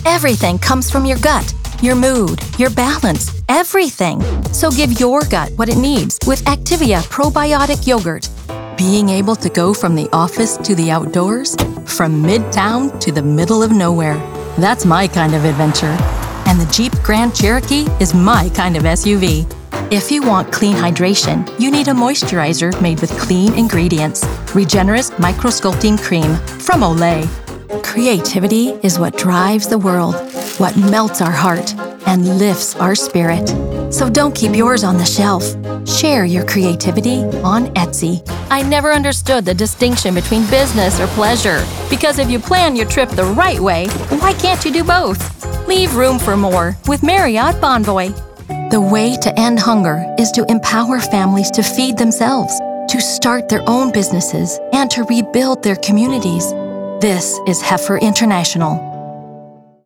Everything comes from your gut, your mood, your balance, everything. So give your gut what it needs with Activia Probiotic Yogurt. Being able to go from the office to the outdoors, from midtown to the middle of nowhere. That's my kind of adventure. And the Jeep Grand Cherokee is my kind of SUV. If you want clean hydration, you need a moisturizer made with clean ingredients. Regenerist Micro-Sculpting Cream from Olay. Creativity is what drives the world, what melts our heart, and lifts our spirit. So don't keep yours on the shelf. Share your creativity on Etsy. I never understood the distinction between business or pleasure, because if you plan your trip the right way, why can't you do both? Leave room for more with Marriott Bonvoy. The way to end hunger is to empower families to feed themselves, to start their own businesses, and to rebuild their communities. This is Heifer International.